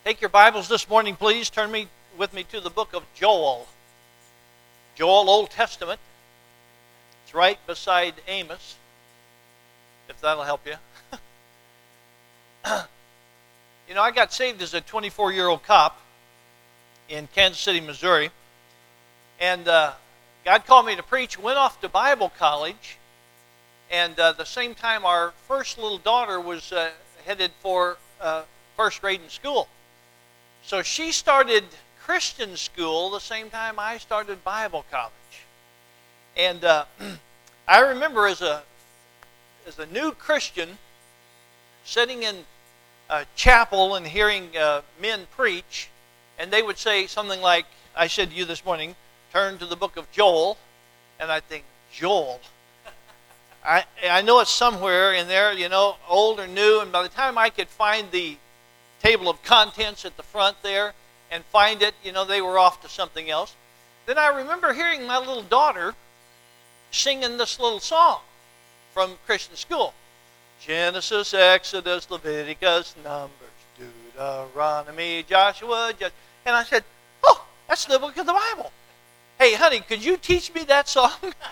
Take your Bibles this morning, please. Turn with me to the book of Joel. Joel, Old Testament. It's right beside Amos, if that'll help you. I got saved as a 24-year-old cop in Kansas City, Missouri. And God called me to preach, went off to Bible college. And the same time, our first little daughter was headed for first grade in school. So she started Christian school the same time I started Bible college. And I remember as a new Christian sitting in a chapel and hearing men preach, and they would say something like, I said to you this morning, turn to the book of Joel, and I think, Joel? I know it's somewhere in there, old or new, and by the time I could find the table of contents at the front there and find it, they were off to something else. Then I remember hearing my little daughter singing this little song from Christian school. Genesis, Exodus, Leviticus, Numbers, Deuteronomy, Joshua. And I said, oh, that's the book of the Bible. Hey, honey, could you teach me that song?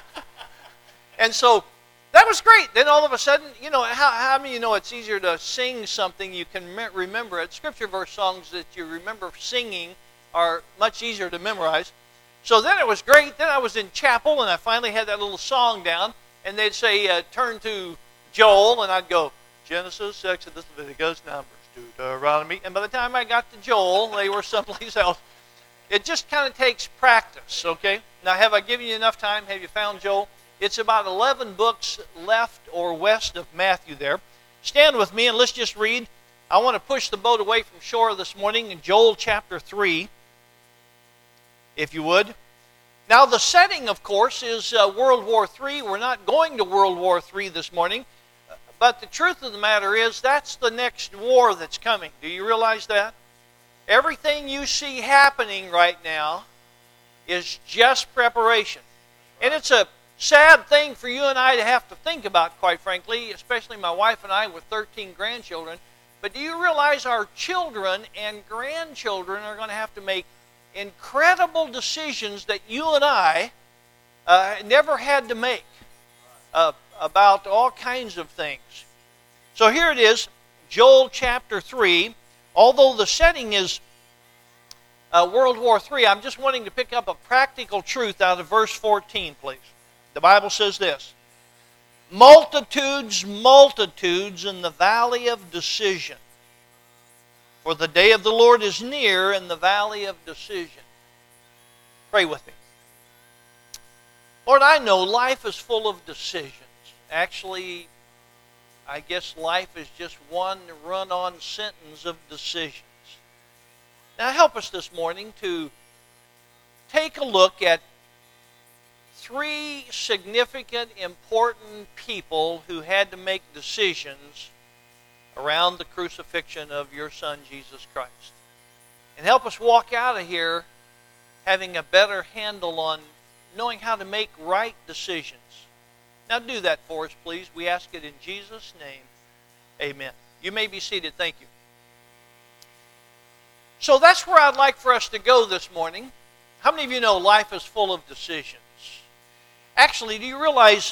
And so that was great. Then all of a sudden, how many it's easier to sing something you can remember it? Scripture verse songs that you remember singing are much easier to memorize. So then it was great. Then I was in chapel, and I finally had that little song down. And they'd say, turn to Joel, and I'd go, Genesis, Exodus, Leviticus, Numbers, Deuteronomy. And by the time I got to Joel, they were someplace else. It just kind of takes practice, okay? Now, have I given you enough time? Have you found Joel? It's about 11 books left or west of Matthew there. Stand with me and let's just read. I want to push the boat away from shore this morning in Joel chapter 3, if you would. Now the setting, of course, is World War III. We're not going to World War III this morning, but the truth of the matter is that's the next war that's coming. Do you realize that? Everything you see happening right now is just preparation. And it's a sad thing for you and I to have to think about, quite frankly, especially my wife and I with 13 grandchildren. But do you realize our children and grandchildren are going to have to make incredible decisions that you and I never had to make about all kinds of things? So here it is, Joel chapter 3. Although the setting is World War III, I'm just wanting to pick up a practical truth out of verse 14, please. The Bible says this, multitudes, multitudes in the valley of decision. For the day of the Lord is near in the valley of decision. Pray with me. Lord, I know life is full of decisions. Actually, I guess life is just one run-on sentence of decisions. Now help us this morning to take a look at three significant, important people who had to make decisions around the crucifixion of your Son, Jesus Christ. And help us walk out of here having a better handle on knowing how to make right decisions. Now do that for us, please. We ask it in Jesus' name. Amen. You may be seated. Thank you. So that's where I'd like for us to go this morning. How many of you know life is full of decisions? Actually, do you realize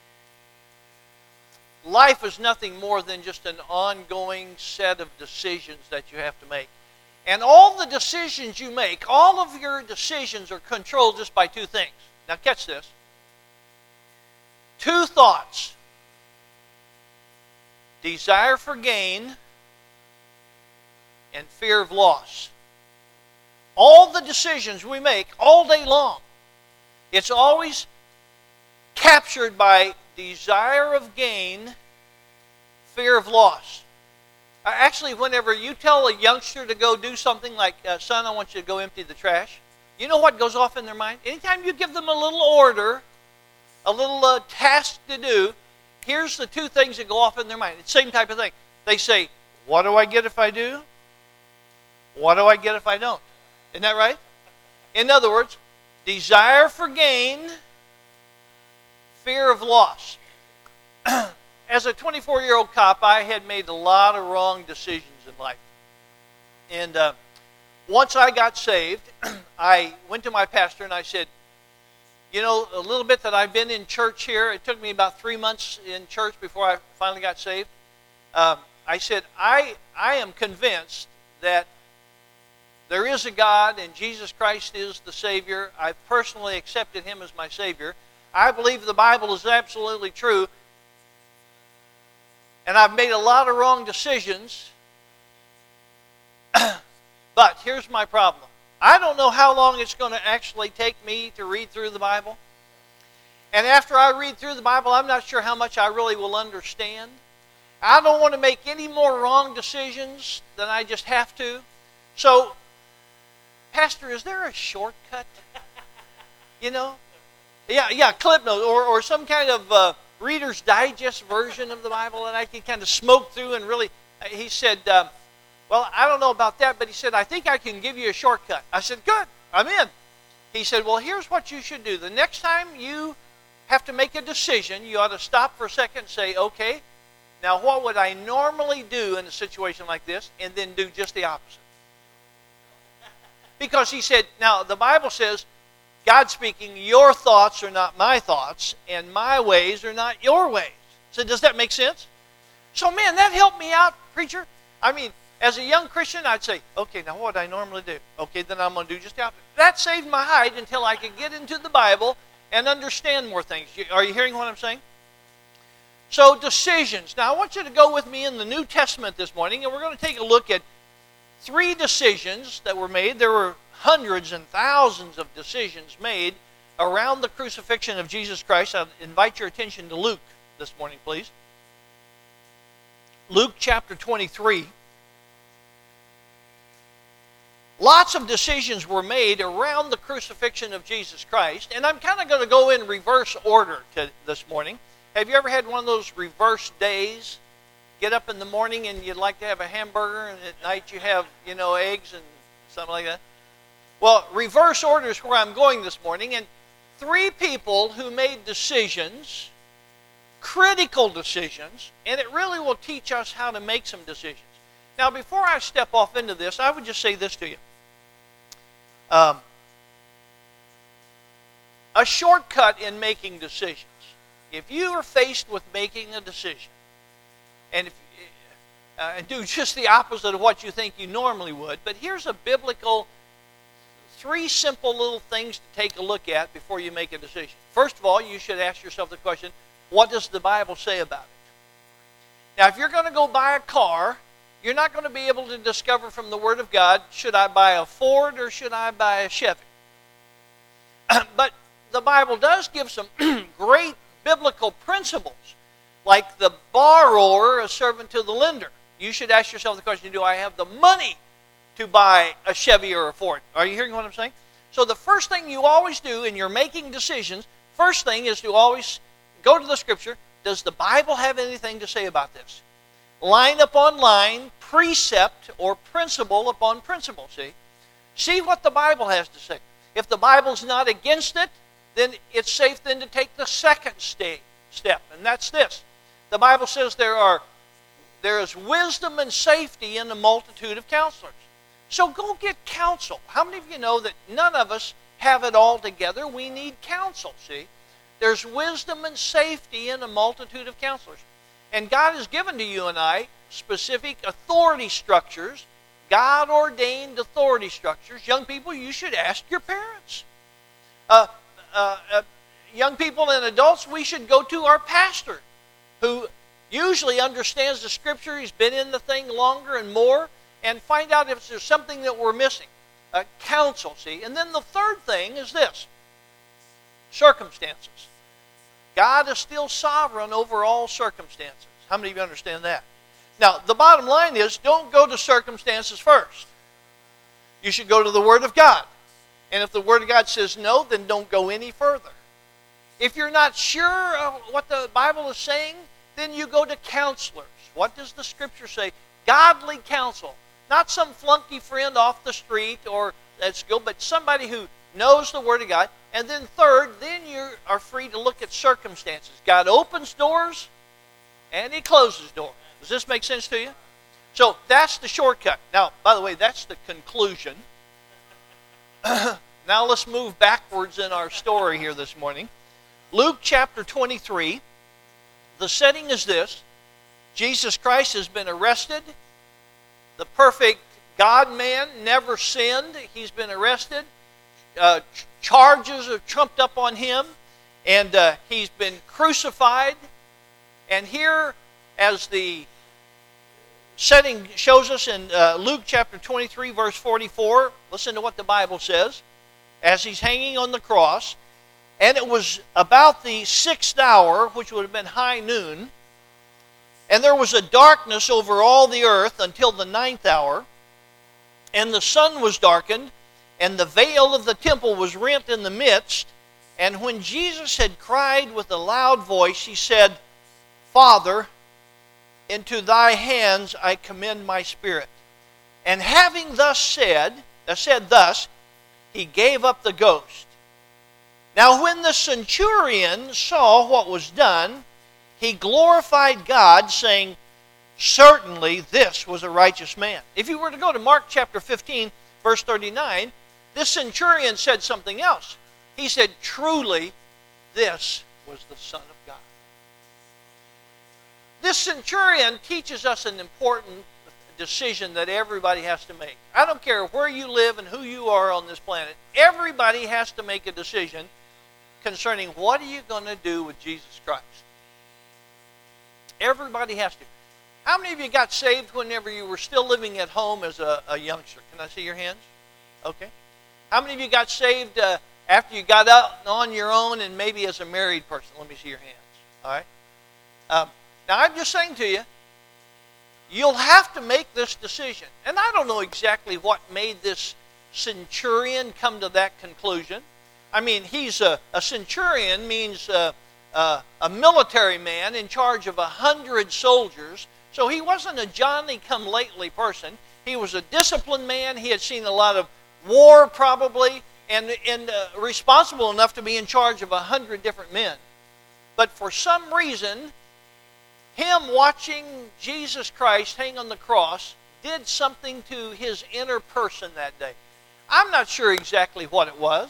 life is nothing more than just an ongoing set of decisions that you have to make? And all the decisions you make, all of your decisions are controlled just by two things. Now catch this. Two thoughts. Desire for gain and fear of loss. All the decisions we make all day long, it's always captured by desire of gain, fear of loss. Actually, whenever you tell a youngster to go do something like, son, I want you to go empty the trash, you know what goes off in their mind? Anytime you give them a little order, a little task to do, here's the two things that go off in their mind. It's the same type of thing. They say, what do I get if I do? What do I get if I don't? Isn't that right? In other words, desire for gain, fear of loss. As a 24-year-old cop, I had made a lot of wrong decisions in life. And once I got saved, I went to my pastor and I said, you know, a little bit that I've been in church here, it took me about 3 months in church before I finally got saved. I said, I am convinced that there is a God and Jesus Christ is the Savior. I've personally accepted Him as my Savior. I believe the Bible is absolutely true. And I've made a lot of wrong decisions. But here's my problem. I don't know how long it's going to actually take me to read through the Bible. And after I read through the Bible, I'm not sure how much I really will understand. I don't want to make any more wrong decisions than I just have to. So, Pastor, is there a shortcut? You know? Yeah, Clip Notes or some kind of Reader's Digest version of the Bible that I can kind of smoke through and really, he said, well, I don't know about that, but he said, I think I can give you a shortcut. I said, good, I'm in. He said, well, here's what you should do. The next time you have to make a decision, you ought to stop for a second and say, okay, now what would I normally do in a situation like this? And then do just the opposite. Because he said, now the Bible says, God speaking, your thoughts are not my thoughts, and my ways are not your ways. So does that make sense? So man, that helped me out, preacher. I mean, as a young Christian, I'd say, okay, now what would I normally do? Okay, then I'm going to do just the opposite. That saved my hide until I could get into the Bible and understand more things. Are you hearing what I'm saying? So decisions. Now I want you to go with me in the New Testament this morning, and we're going to take a look at 3 decisions that were made. There were hundreds and thousands of decisions made around the crucifixion of Jesus Christ. I invite your attention to Luke this morning, please. Luke chapter 23. Lots of decisions were made around the crucifixion of Jesus Christ, and I'm kind of going to go in reverse order this morning. Have you ever had one of those reverse days? Get up in the morning and you'd like to have a hamburger, and at night you have, eggs and something like that. Well, reverse order is where I'm going this morning, and 3 people who made decisions, critical decisions, and it really will teach us how to make some decisions. Now, before I step off into this, I would just say this to you. A shortcut in making decisions. If you are faced with making a decision, and do just the opposite of what you think you normally would, but here's a biblical 3 simple little things to take a look at before you make a decision. First of all, you should ask yourself the question, what does the Bible say about it? Now, if you're going to go buy a car, you're not going to be able to discover from the Word of God, should I buy a Ford or should I buy a Chevy? But the Bible does give some great biblical principles, like the borrower, a servant to the lender. You should ask yourself the question, do I have the money to buy a Chevy or a Ford? Are you hearing what I'm saying? So the first thing you always do in your making decisions, first thing is to always go to the Scripture. Does the Bible have anything to say about this? Line upon line, precept or principle upon principle, see? See what the Bible has to say. If the Bible's not against it, then it's safe then to take the second step, and that's this. The Bible says there is wisdom and safety in a multitude of counselors. So go get counsel. How many of you know that none of us have it all together? We need counsel, see? There's wisdom and safety in a multitude of counselors. And God has given to you and I specific authority structures, God-ordained authority structures. Young people, you should ask your parents. Young people and adults, we should go to our pastor, who usually understands the Scripture. He's been in the thing longer and more, and find out if there's something that we're missing. Counsel, see? And then the third thing is this: circumstances. God is still sovereign over all circumstances. How many of you understand that? Now, the bottom line is, don't go to circumstances first. You should go to the Word of God. And if the Word of God says no, then don't go any further. If you're not sure of what the Bible is saying, then you go to counselors. What does the Scripture say? Godly counsel. Not some flunky friend off the street or at school, but somebody who knows the Word of God. And then third, then you are free to look at circumstances. God opens doors and He closes doors. Does this make sense to you? So that's the shortcut. Now, by the way, that's the conclusion. Now let's move backwards in our story here this morning. Luke chapter 23. The setting is this. Jesus Christ has been arrested. The perfect God-man, never sinned. He's been arrested. Charges are trumped up on him. And he's been crucified. And here, as the setting shows us in Luke chapter 23, verse 44, listen to what the Bible says. As he's hanging on the cross, and it was about the 6th hour, which would have been high noon, and there was a darkness over all the earth until the 9th hour, and the sun was darkened, and the veil of the temple was rent in the midst. And when Jesus had cried with a loud voice, he said, Father, into thy hands I commend my spirit. And having thus said thus, he gave up the ghost. Now when the centurion saw what was done, he glorified God, saying, certainly this was a righteous man. If you were to go to Mark chapter 15, verse 39, this centurion said something else. He said, truly, this was the Son of God. This centurion teaches us an important decision that everybody has to make. I don't care where you live and who you are on this planet. Everybody has to make a decision concerning what are you going to do with Jesus Christ. Everybody has to. How many of you got saved whenever you were still living at home as a youngster? Can I see your hands? Okay. How many of you got saved after you got out on your own and maybe as a married person? Let me see your hands. All right. Now I'm just saying to you, you'll have to make this decision. And I don't know exactly what made this centurion come to that conclusion. I mean, he's a centurion means a military man in charge of 100 soldiers. So he wasn't a Johnny-come-lately person. He was a disciplined man. He had seen a lot of war probably and responsible enough to be in charge of 100 different men. But for some reason, him watching Jesus Christ hang on the cross did something to his inner person that day. I'm not sure exactly what it was.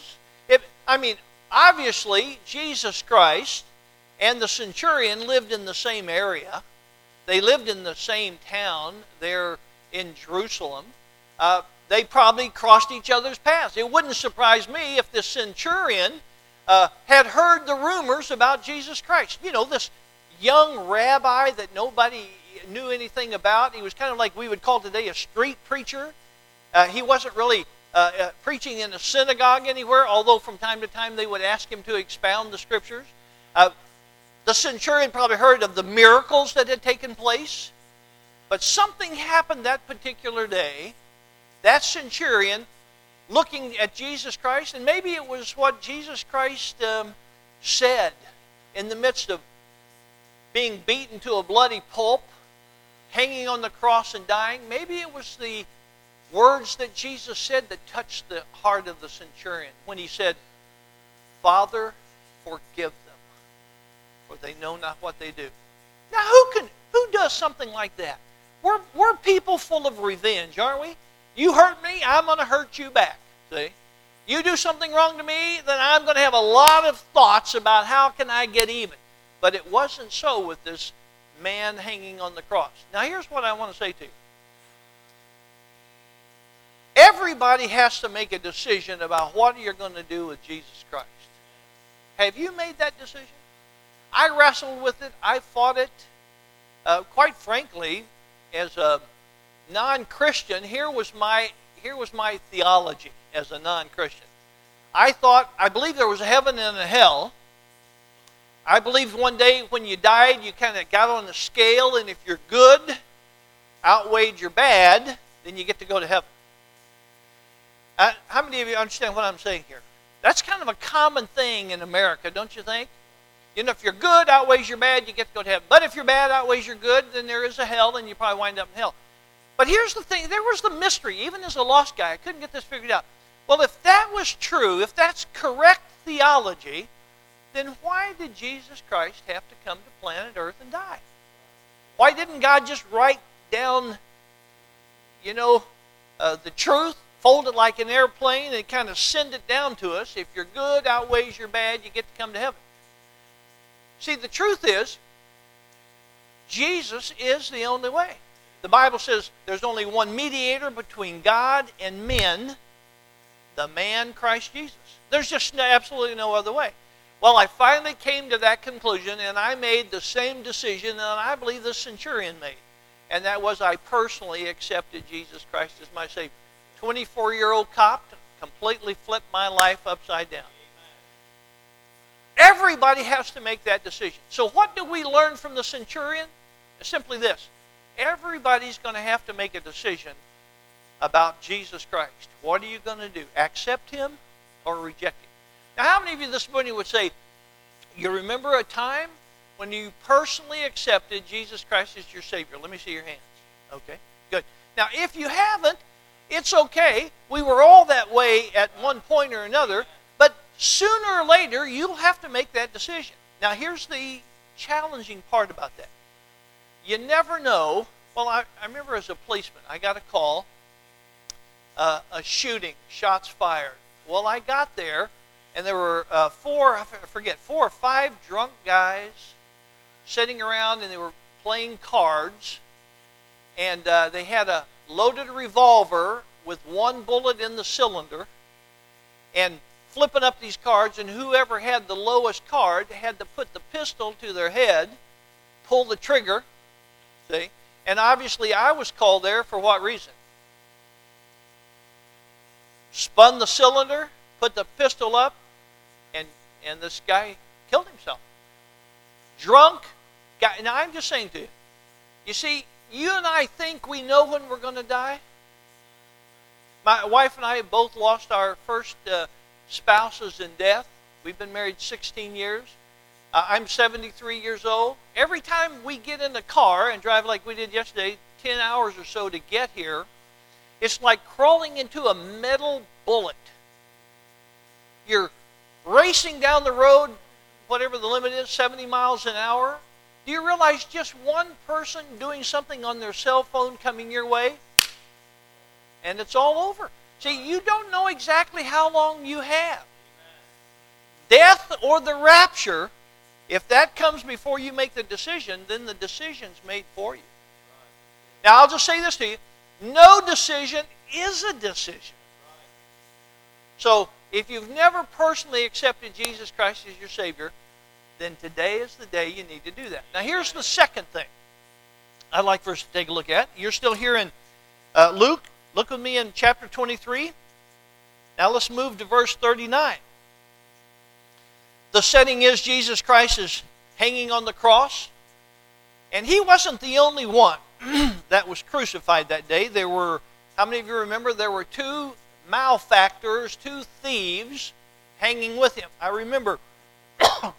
Obviously, Jesus Christ and the centurion lived in the same area. They lived in the same town there in Jerusalem. They probably crossed each other's paths. It wouldn't surprise me if the centurion had heard the rumors about Jesus Christ. You know, this young rabbi that nobody knew anything about. He was kind of like we would call today a street preacher. He wasn't really preaching in a synagogue anywhere, although from time to time they would ask him to expound the scriptures. The centurion probably heard of the miracles that had taken place. But something happened that particular day. That centurion looking at Jesus Christ, and maybe it was what Jesus Christ said in the midst of being beaten to a bloody pulp, hanging on the cross and dying. Maybe it was the words that Jesus said that touched the heart of the centurion when he said, Father, forgive them, for they know not what they do. Now, who does something like that? We're people full of revenge, aren't we? You hurt me, I'm going to hurt you back. See? You do something wrong to me, then I'm going to have a lot of thoughts about how can I get even. But it wasn't so with this man hanging on the cross. Now here's what I want to say to you. Everybody has to make a decision about what you're going to do with Jesus Christ. Have you made that decision? I wrestled with it. I fought it. Quite frankly, as a non-Christian, here was my theology as a non-Christian. I believed there was a heaven and a hell. I believed one day when you died, you kind of got on the scale, and if your good outweighed your bad, then you get to go to heaven. How many of you understand what I'm saying here? That's kind of a common thing in America, don't you think? You know, if your good outweighs your bad, you get to go to heaven. But if your bad outweighs your good, then there is a hell, and you probably wind up in hell. But here's the thing. There was the mystery. Even as a lost guy, I couldn't get this figured out. Well, if that was true, if that's correct theology, then why did Jesus Christ have to come to planet Earth and die? Why didn't God just write down the truth, fold it like an airplane, and kind of send it down to us. If your good outweighs your bad, you get to come to heaven. See, the truth is, Jesus is the only way. The Bible says there's only one mediator between God and men, the man Christ Jesus. There's just absolutely no other way. Well, I finally came to that conclusion, and I made the same decision that I believe the centurion made. And that was I personally accepted Jesus Christ as my Savior. 24-year-old cop completely flipped my life upside down. Everybody has to make that decision. So what do we learn from the centurion? Simply this. Everybody's going to have to make a decision about Jesus Christ. What are you going to do? Accept Him or reject Him? Now, how many of you this morning would say, you remember a time when you personally accepted Jesus Christ as your Savior? Let me see your hands. Okay, good. Now, if you haven't, it's okay. We were all that way at one point or another, but sooner or later, you'll have to make that decision. Now, here's the challenging part about that. You never know. Well, I remember as a policeman, I got a call, a shooting, shots fired. Well, I got there, and there were four or five drunk guys sitting around, and they were playing cards, and they had a loaded revolver with one bullet in the cylinder, and flipping up these cards, and whoever had the lowest card had to put the pistol to their head, pull the trigger, see? And obviously I was called there for what reason? Spun the cylinder, put the pistol up, and this guy killed himself. Drunk guy. Now I'm just saying to you, you see, you and I think we know when we're going to die. My wife and I both lost our first spouses in death. We've been married 16 years. I'm 73 years old. Every time we get in the car and drive like we did yesterday, 10 hours or so to get here, it's like crawling into a metal bullet. You're racing down the road, whatever the limit is, 70 miles an hour. Do you realize just one person doing something on their cell phone coming your way, and it's all over? See, you don't know exactly how long you have. Death or the rapture, if that comes before you make the decision, then the decision's made for you. Now, I'll just say this to you. No decision is a decision. So, if you've never personally accepted Jesus Christ as your Savior, then today is the day you need to do that. Now, here's the second thing I'd like for us to take a look at. You're still here in Luke. Look with me in chapter 23. Now, let's move to verse 39. The setting is Jesus Christ is hanging on the cross. And He wasn't the only one that was crucified that day. There were, how many of you remember, there were two malefactors, two thieves hanging with Him. I remember when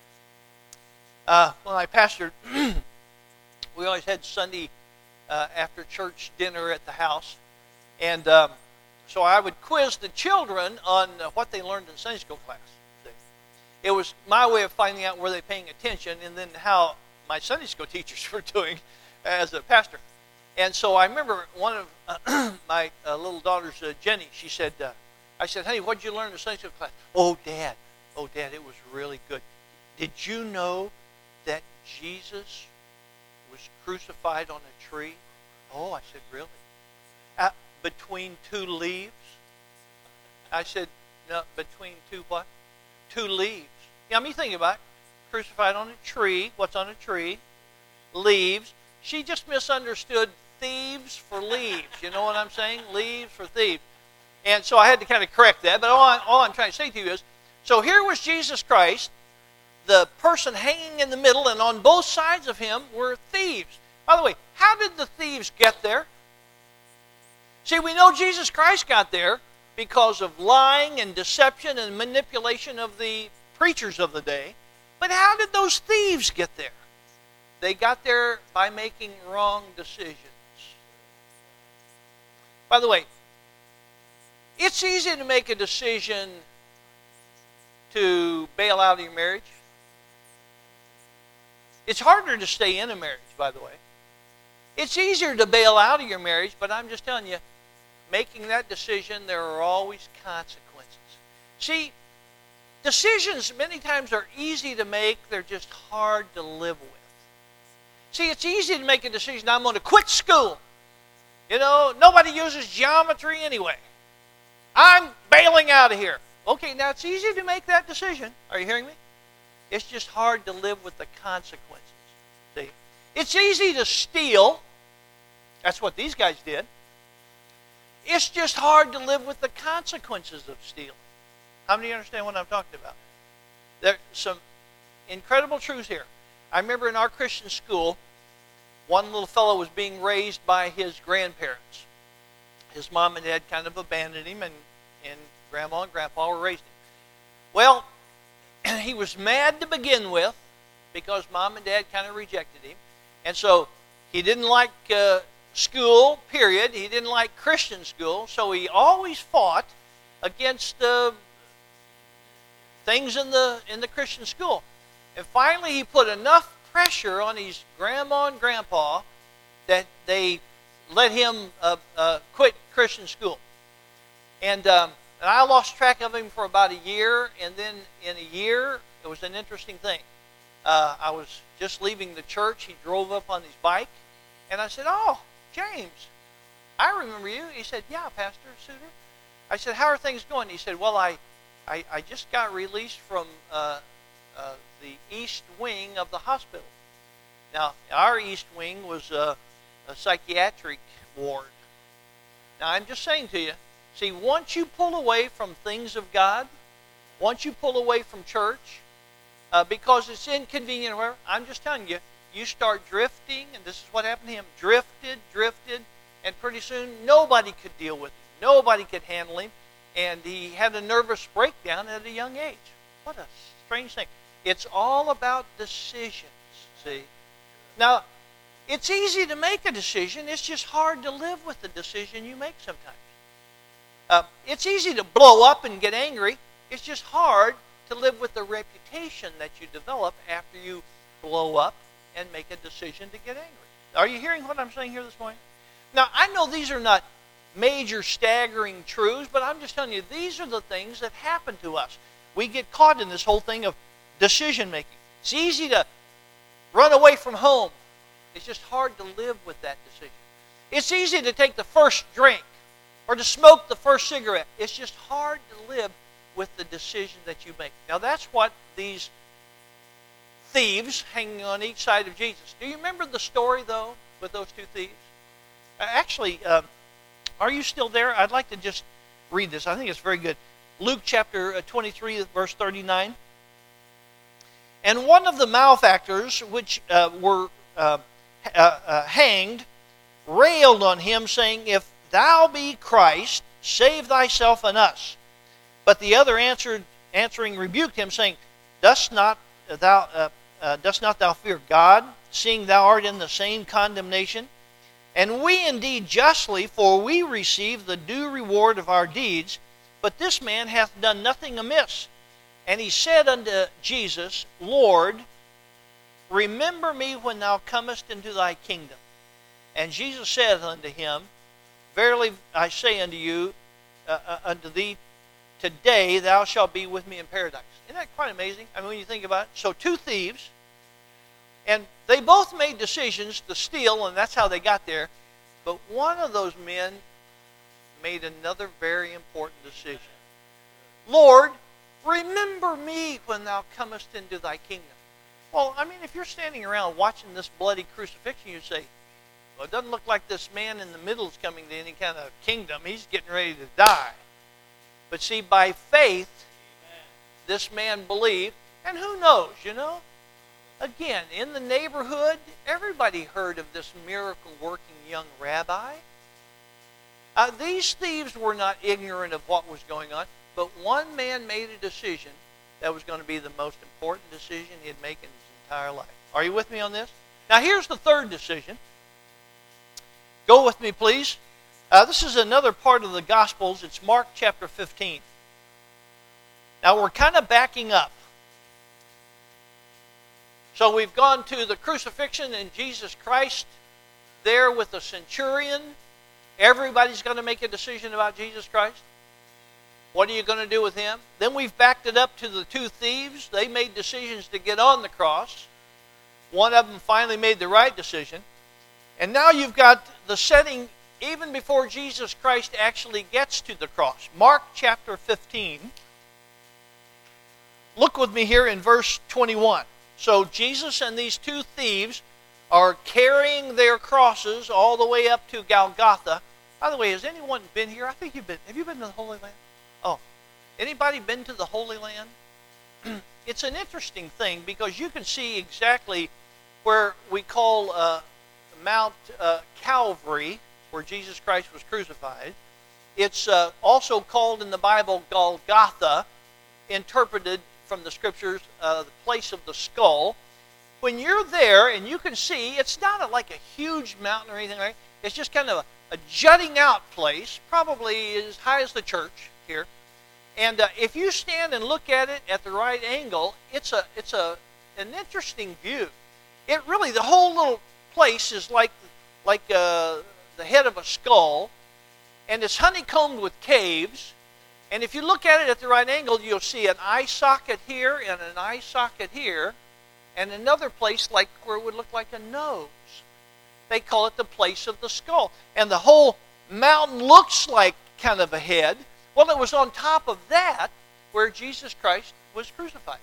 I pastored, we always had Sunday after church dinner at the house. And so I would quiz the children on what they learned in Sunday school class. It was my way of finding out were they paying attention, and then how my Sunday school teachers were doing as a pastor. And so I remember one of my little daughters, Jenny, she said, I said, honey, what did you learn in Sunday school class? Oh, Dad, it was really good. Did you know that Jesus was crucified on a tree? Oh, I said, really? Between two leaves? I said, no, between two what? Two leaves. Yeah, I mean, think about it. Crucified on a tree. What's on a tree? Leaves. She just misunderstood thieves for leaves. You know what I'm saying? Leaves for thieves. And so I had to kind of correct that. But all I'm trying to say to you is, so here was Jesus Christ, the person hanging in the middle, and on both sides of Him were thieves. By the way, how did the thieves get there? See, we know Jesus Christ got there because of lying and deception and manipulation of the preachers of the day. But how did those thieves get there? They got there by making wrong decisions. By the way, it's easy to make a decision to bail out of your marriage. It's harder to stay in a marriage, by the way. It's easier to bail out of your marriage, but I'm just telling you, making that decision, there are always consequences. See, decisions many times are easy to make, they're just hard to live with. See, it's easy to make a decision, I'm going to quit school. You know, nobody uses geometry anyway. I'm bailing out of here. Okay, now it's easy to make that decision. Are you hearing me? It's just hard to live with the consequences. See? It's easy to steal. That's what these guys did. It's just hard to live with the consequences of stealing. How many understand what I'm talking about? There's some incredible truths here. I remember in our Christian school, one little fellow was being raised by his grandparents. His mom and dad kind of abandoned him, and grandma and grandpa were raising him. Well, he was mad to begin with because mom and dad kind of rejected him. And so he didn't like school, period. He didn't like Christian school. So he always fought against things in the Christian school. And finally he put enough pressure on his grandma and grandpa that they let him quit Christian school. And I lost track of him for about a year, and then in a year, it was an interesting thing. I was just leaving the church. He drove up on his bike, and I said, "Oh, James, I remember you." He said, "Yeah, Pastor Suter." I said, "How are things going?" He said, "Well, I just got released from the east wing of the hospital." Now, our east wing was a psychiatric ward. Now, I'm just saying to you, see, once you pull away from things of God, once you pull away from church, because it's inconvenient, whatever, I'm just telling you, you start drifting, and this is what happened to him. Drifted, and pretty soon nobody could deal with him. Nobody could handle him, and he had a nervous breakdown at a young age. What a strange thing. It's all about decisions, see. Now, it's easy to make a decision. It's just hard to live with the decision you make sometimes. It's easy to blow up and get angry. It's just hard to live with the reputation that you develop after you blow up and make a decision to get angry. Are you hearing what I'm saying here this morning? Now, I know these are not major staggering truths, but I'm just telling you, these are the things that happen to us. We get caught in this whole thing of decision making. It's easy to run away from home. It's just hard to live with that decision. It's easy to take the first drink or to smoke the first cigarette. It's just hard to live with the decision that you make. Now, that's what these thieves hanging on each side of Jesus. Do you remember the story, though, with those two thieves? Actually, are you still there? I'd like to just read this. I think it's very good. Luke chapter 23, verse 39. "And one of the malefactors which were hanged railed on him, saying, If thou be Christ, save thyself and us. But the other answering rebuked him, saying, Dost not thou fear God, seeing thou art in the same condemnation? And we indeed justly, for we receive the due reward of our deeds, but this man hath done nothing amiss. And he said unto Jesus, Lord, remember me when thou comest into thy kingdom. And Jesus said unto him, Verily I say unto you, unto thee, today thou shalt be with me in paradise. Isn't that quite amazing? I mean, when you think about it. So two thieves, and they both made decisions to steal, and that's how they got there. But one of those men made another very important decision. Lord, remember me when thou comest into thy kingdom. Well, I mean, if you're standing around watching this bloody crucifixion, you say, well, it doesn't look like this man in the middle is coming to any kind of kingdom. He's getting ready to die. But see, by faith, this man believed, and who knows, Again, in the neighborhood, everybody heard of this miracle-working young rabbi. These thieves were not ignorant of what was going on, but one man made a decision that was going to be the most important decision he'd make in his entire life. Are you with me on this? Now, here's the third decision. Go with me, please. This is another part of the Gospels. It's Mark chapter 15. Now, we're kind of backing up. So we've gone to the crucifixion and Jesus Christ there with the centurion. Everybody's going to make a decision about Jesus Christ. What are you going to do with him? Then we've backed it up to the two thieves. They made decisions to get on the cross. One of them finally made the right decision. And now you've got the setting even before Jesus Christ actually gets to the cross. Mark chapter 15. Look with me here in verse 21. So Jesus and these two thieves are carrying their crosses all the way up to Golgotha. By the way, has anyone been here? I think you've been. Have you been to the Holy Land? Oh, anybody been to the Holy Land? It's an interesting thing because you can see exactly where we call Mount Calvary, where Jesus Christ was crucified. It's also called in the Bible Golgotha, interpreted from the scriptures, the place of the skull. When you're there and you can see, it's not like a huge mountain or anything like that. It's just kind of a jutting out place, probably as high as the church here. And if you stand and look at it at the right angle, it's an interesting view. It really, the whole little place is like the head of a skull, and it's honeycombed with caves. And if you look at it at the right angle, you'll see an eye socket here and an eye socket here, and another place like where it would look like a nose. They call it the place of the skull. And the whole mountain looks like kind of a head. Well, it was on top of that where Jesus Christ was crucified.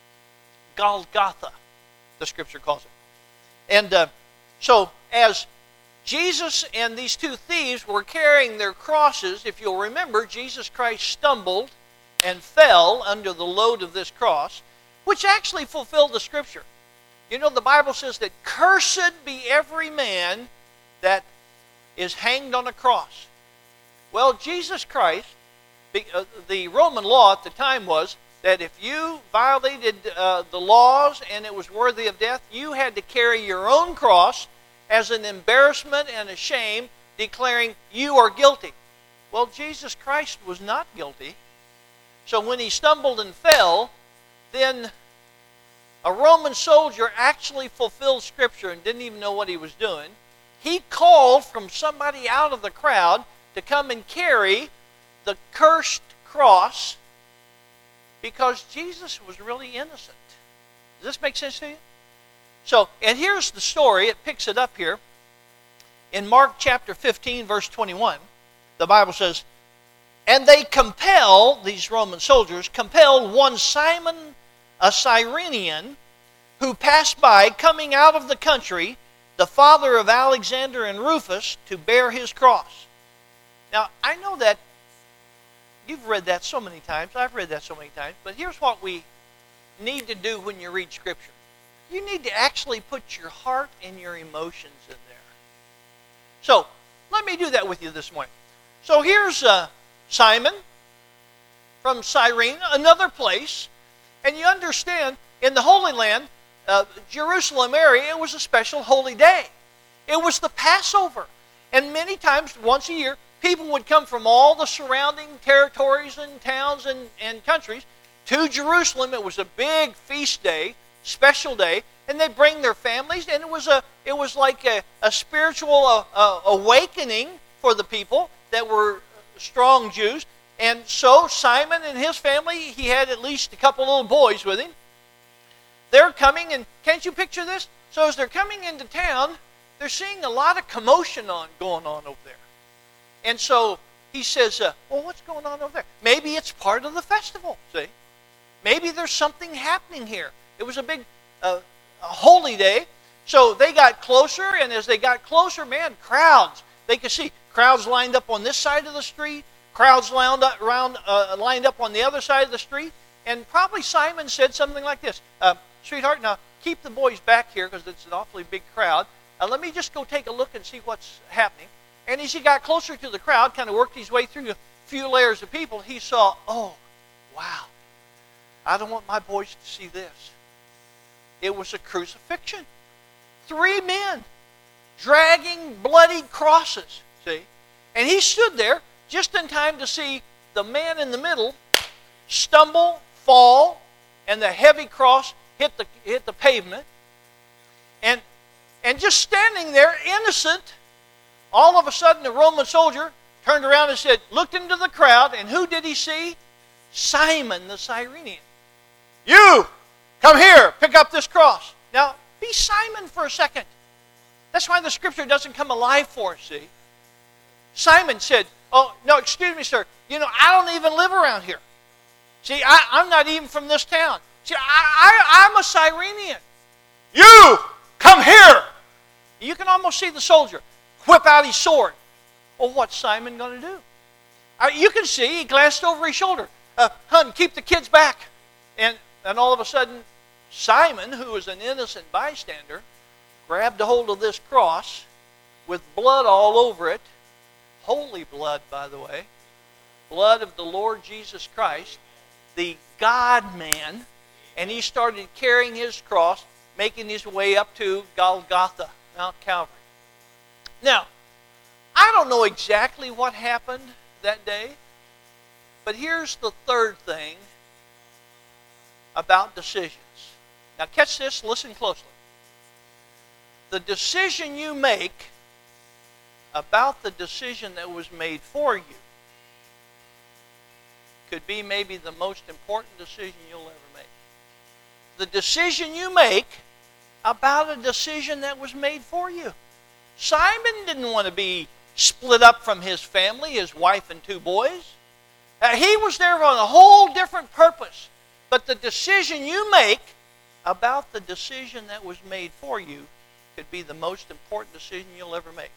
Golgotha, the scripture calls it. And so as Jesus and these two thieves were carrying their crosses, if you'll remember, Jesus Christ stumbled and fell under the load of this cross, which actually fulfilled the scripture. You know, the Bible says that cursed be every man that is hanged on a cross. Well, Jesus Christ, the Roman law at the time was that if you violated the laws and it was worthy of death, you had to carry your own cross as an embarrassment and a shame, declaring you are guilty. Well, Jesus Christ was not guilty. So when he stumbled and fell, then a Roman soldier actually fulfilled Scripture and didn't even know what he was doing. He called from somebody out of the crowd to come and carry the cursed cross because Jesus was really innocent. Does this make sense to you? So, and here's the story. It picks it up here. In Mark chapter 15, verse 21, the Bible says, and they these Roman soldiers, compelled one Simon, a Cyrenian, who passed by, coming out of the country, the father of Alexander and Rufus, to bear his cross. Now, I know that you've read that so many times. I've read that so many times. But here's what we need to do when you read Scripture. You need to actually put your heart and your emotions in there. So, let me do that with you this morning. So here's Simon from Cyrene, another place. And you understand, in the Holy Land, Jerusalem area, it was a special holy day. It was the Passover. And many times, once a year, people would come from all the surrounding territories and towns and countries to Jerusalem. It was a big feast day, special day, and they bring their families, and it was like a spiritual awakening for the people that were strong Jews. And so Simon and his family, he had at least a couple little boys with him. They're coming, and can't you picture this? So as they're coming into town, they're seeing a lot of commotion going on over there. And so he says, well, what's going on over there? Maybe it's part of the festival, see? Maybe there's something happening here. It was a big holy day. So they got closer, and as they got closer, man, crowds. They could see crowds lined up on this side of the street, crowds lined up on the other side of the street. And probably Simon said something like this, sweetheart, now keep the boys back here because it's an awfully big crowd. Let me just go take a look and see what's happening. And as he got closer to the crowd, kind of worked his way through a few layers of people, he saw, oh, wow, I don't want my boys to see this. It was a crucifixion. 3 men dragging bloody crosses, see? And he stood there just in time to see the man in the middle stumble, fall, and the heavy cross hit the pavement. And And just standing there, innocent, all of a sudden the Roman soldier turned around and said, looked into the crowd, and who did he see? Simon the Cyrenian. You, come here, pick up this cross. Now, be Simon for a second. That's why the scripture doesn't come alive for us, see? Simon said, oh, no, excuse me, sir. I don't even live around here. See, I'm not even from this town. See, I'm a Cyrenian. You, come here. You can almost see the soldier whip out his sword. Well, what's Simon going to do? You can see he glanced over his shoulder. Hun, keep the kids back. And all of a sudden, Simon, who was an innocent bystander, grabbed a hold of this cross with blood all over it. Holy blood, by the way. Blood of the Lord Jesus Christ, the God-man. And he started carrying his cross, making his way up to Golgotha, Mount Calvary. Now, I don't know exactly what happened that day, but here's the third thing about decisions. Now catch this, listen closely. The decision you make about the decision that was made for you could be maybe the most important decision you'll ever make. The decision you make about a decision that was made for you. Simon didn't want to be split up from his family, his wife and 2 boys. He was there on a whole different purpose. But the decision you make about the decision that was made for you could be the most important decision you'll ever make.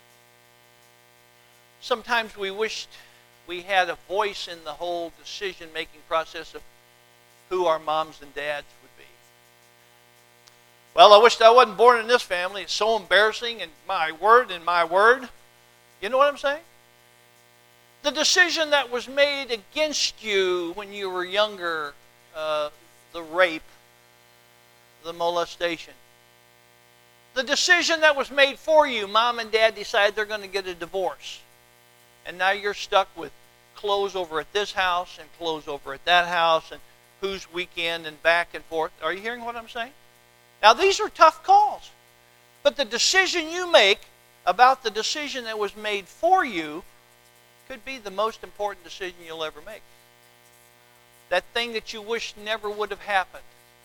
Sometimes we wished we had a voice in the whole decision-making process of who our moms and dads would be. Well, I wished I wasn't born in this family. It's so embarrassing, and my word. You know what I'm saying? The decision that was made against you when you were younger, the rape, the molestation. The decision that was made for you, mom and dad decide they're going to get a divorce. And now you're stuck with clothes over at this house and clothes over at that house and whose weekend and back and forth. Are you hearing what I'm saying? Now these are tough calls. But the decision you make about the decision that was made for you could be the most important decision you'll ever make. That thing that you wish never would have happened.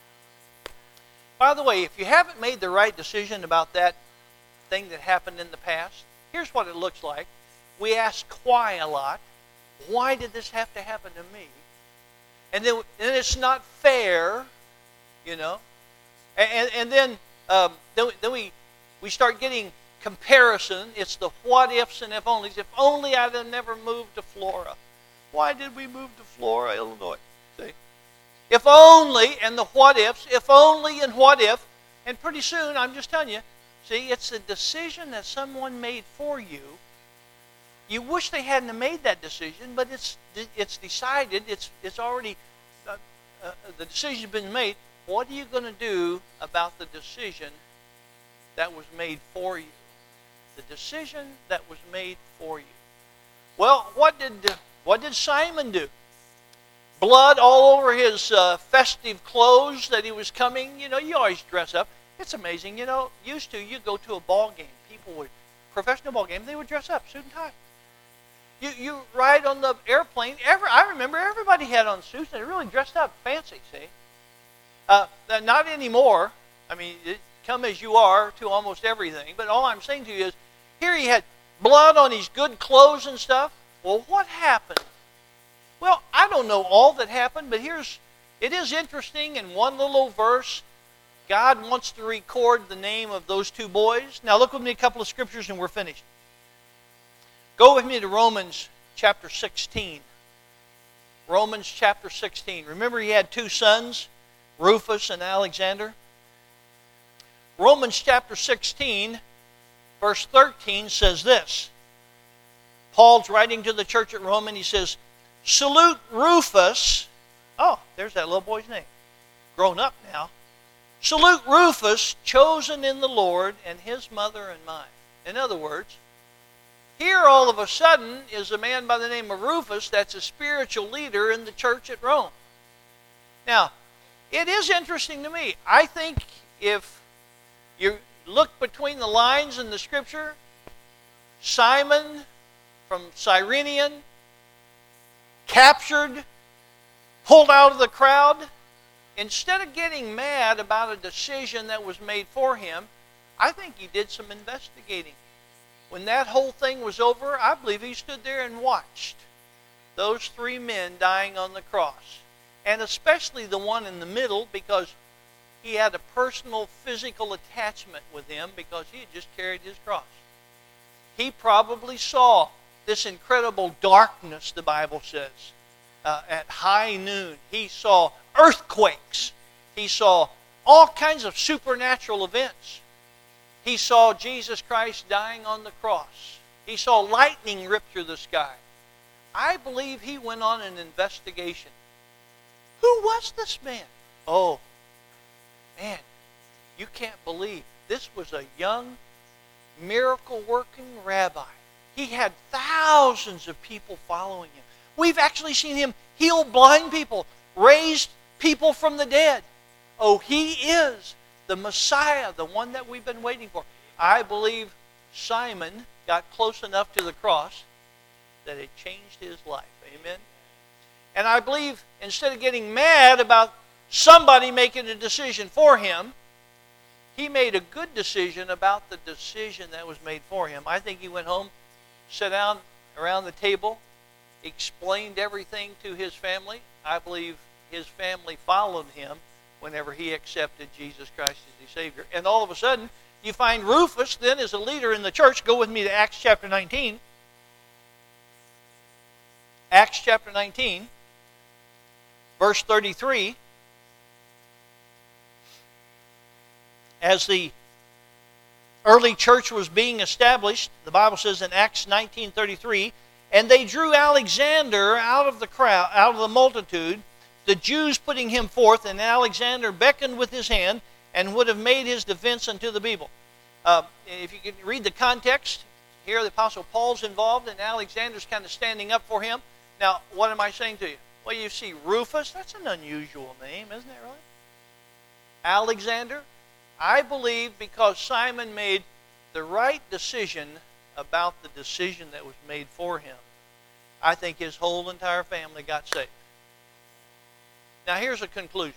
By the way, if you haven't made the right decision about that thing that happened in the past, here's what it looks like. We ask why a lot. Why did this have to happen to me? And then it's not fair, you know. And then we start getting comparison. It's the what ifs and if onlys. If only I'd have never moved to Flora. Why did we move to Flora, Illinois? See? If only and the what ifs. If only and what if. And pretty soon, I'm just telling you, see, it's a decision that someone made for you. You wish they hadn't have made that decision, but it's decided. It's already the decision's been made. What are you going to do about the decision that was made for you? The decision that was made for you. Well, what did Simon do? Blood all over his festive clothes that he was coming. You know, you always dress up. It's amazing. You know, used to, you go to a ball game. People would, professional ball game, they would dress up, suit and tie. You ride on the airplane. I remember everybody had on suits. They really dressed up fancy, see. Not anymore. I mean, come as you are to almost everything. But all I'm saying to you is, here he had blood on his good clothes and stuff. Well, what happened? Well, I don't know all that happened, but it is interesting in one little verse. God wants to record the name of those 2 boys. Now look with me a couple of scriptures and we're finished. Go with me to Romans chapter 16. Romans chapter 16. Remember he had 2 sons, Rufus and Alexander? Romans chapter 16, verse 13 says this. Paul's writing to the church at Rome and he says, salute Rufus. Oh, there's that little boy's name. Grown up now. Salute Rufus, chosen in the Lord, and his mother and mine. In other words, here all of a sudden is a man by the name of Rufus that's a spiritual leader in the church at Rome. Now, it is interesting to me. I think if look between the lines in the Scripture, Simon from Cyrenian, captured, pulled out of the crowd, instead of getting mad about a decision that was made for him, I think he did some investigating. When that whole thing was over, I believe he stood there and watched those three men dying on the cross. And especially the one in the middle, because he had a personal physical attachment with him because he had just carried his cross. He probably saw this incredible darkness, the Bible says. At high noon, he saw earthquakes. He saw all kinds of supernatural events. He saw Jesus Christ dying on the cross. He saw lightning rip through the sky. I believe he went on an investigation. Who was this man? Oh, man, you can't believe this was a young, miracle-working rabbi. He had thousands of people following him. We've actually seen him heal blind people, raise people from the dead. Oh, he is the Messiah, the one that we've been waiting for. I believe Simon got close enough to the cross that it changed his life. Amen? And I believe instead of getting mad about somebody making a decision for him, he made a good decision about the decision that was made for him. I think he went home, sat down around the table, explained everything to his family. I believe his family followed him whenever he accepted Jesus Christ as his Savior. And all of a sudden, you find Rufus then as a leader in the church. Go with me to Acts chapter 19. Acts chapter 19, verse 33. As the early church was being established, the Bible says in Acts 19:33, and they drew Alexander out of the crowd, out of the multitude, the Jews putting him forth, and Alexander beckoned with his hand and would have made his defense unto the people. If you can read the context, here the Apostle Paul's involved, and Alexander's kind of standing up for him. Now, what am I saying to you? Well, you see Rufus, that's an unusual name, isn't it really? Alexander, I believe because Simon made the right decision about the decision that was made for him, I think his whole entire family got saved. Now here's a conclusion.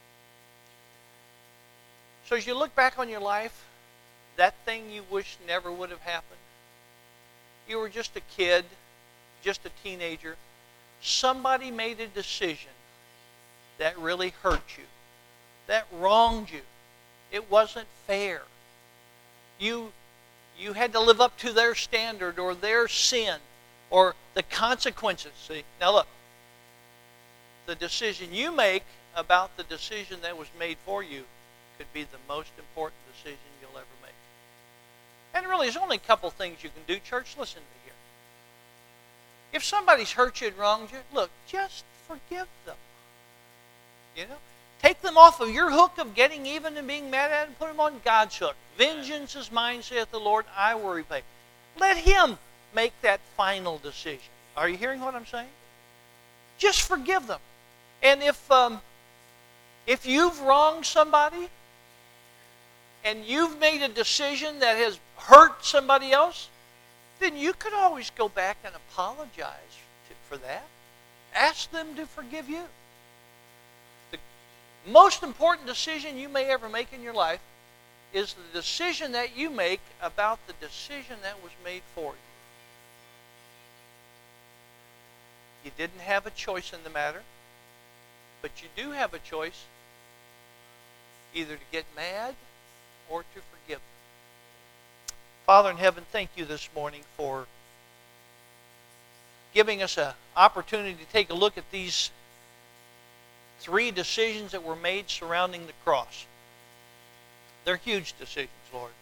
So as you look back on your life, that thing you wish never would have happened, you were just a kid, just a teenager, somebody made a decision that really hurt you, that wronged you. It wasn't fair. You had to live up to their standard or their sin or the consequences. See, now look, the decision you make about the decision that was made for you could be the most important decision you'll ever make. And really, there's only a couple things you can do. Church, listen to me here. If somebody's hurt you and wronged you, look, just forgive them. You know? Take them off of your hook of getting even and being mad at them and put them on God's hook. Vengeance is mine, saith the Lord, I will repay. Let Him make that final decision. Are you hearing what I'm saying? Just forgive them. And if you've wronged somebody and you've made a decision that has hurt somebody else, then you could always go back and apologize for that. Ask them to forgive you. The most important decision you may ever make in your life is the decision that you make about the decision that was made for you. You didn't have a choice in the matter, but you do have a choice either to get mad or to forgive them. Father in heaven, thank you this morning for giving us an opportunity to take a look at these three decisions that were made surrounding the cross. They're huge decisions, Lord.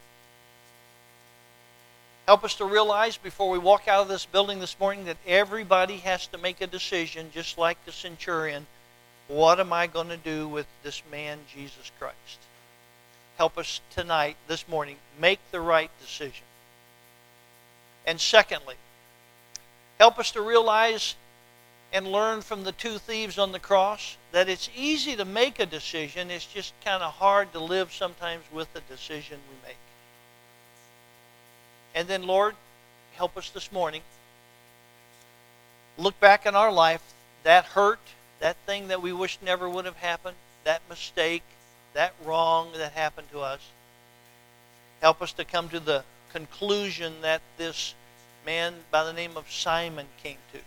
Help us to realize before we walk out of this building this morning that everybody has to make a decision, just like the centurion. What am I going to do with this man, Jesus Christ? Help us tonight, this morning, make the right decision. And secondly, help us to realize and learn from the two thieves on the cross that it's easy to make a decision. It's just kind of hard to live sometimes with the decision we make. And then, Lord, help us this morning. Look back in our life, that hurt, that thing that we wish never would have happened, that mistake, that wrong that happened to us. Help us to come to the conclusion that this man by the name of Simon came to.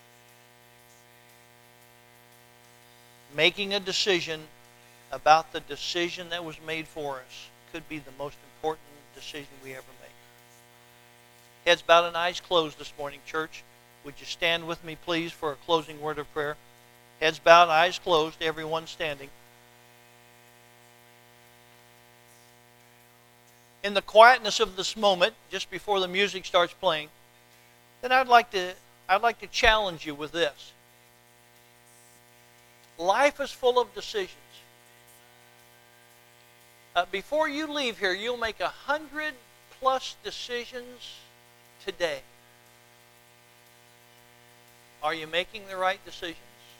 Making a decision about the decision that was made for us could be the most important decision we ever make. Heads bowed and eyes closed this morning, church. Would you stand with me, please, for a closing word of prayer? Heads bowed, eyes closed, everyone standing. In the quietness of this moment, just before the music starts playing, then I'd like to challenge you with this. Life is full of decisions. Before you leave here, you'll make 100+ decisions today. Are you making the right decisions?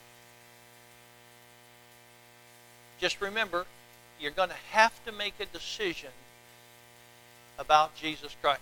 Just remember, you're going to have to make a decision about Jesus Christ.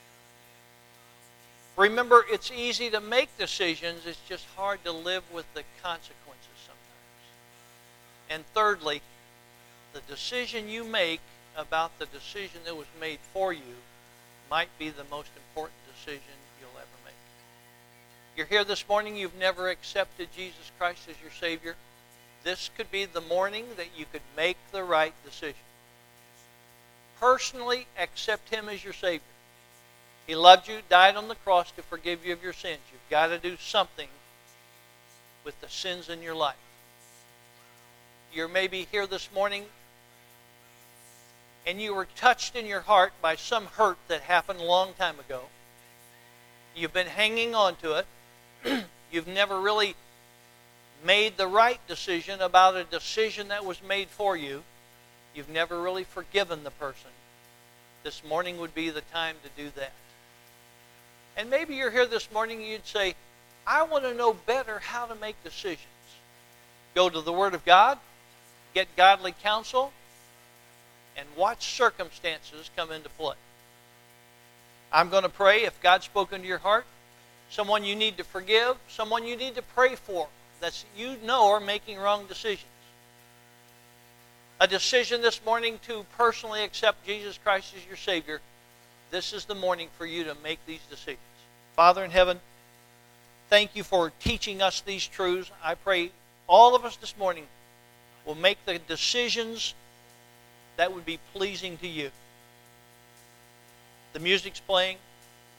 Remember, it's easy to make decisions. It's just hard to live with the consequences sometimes. And thirdly, the decision you make about the decision that was made for you might be the most important decision you'll ever make. You're here this morning, you've never accepted Jesus Christ as your Savior. This could be the morning that you could make the right decision. Personally accept Him as your Savior. He loved you, died on the cross to forgive you of your sins. You've got to do something with the sins in your life. You're maybe here this morning and you were touched in your heart by some hurt that happened a long time ago. You've been hanging on to it. You've never really made the right decision about a decision that was made for you. You've never really forgiven the person. This morning would be the time to do that. And maybe you're here this morning and you'd say, I want to know better how to make decisions. Go to the Word of God, get godly counsel, and watch circumstances come into play. I'm going to pray. If God's spoken to your heart, someone you need to forgive, someone you need to pray for that you know are making wrong decisions. A decision this morning to personally accept Jesus Christ as your Savior. This is the morning for you to make these decisions. Father in heaven, thank you for teaching us these truths. I pray all of us this morning will make the decisions that would be pleasing to you. The music's playing.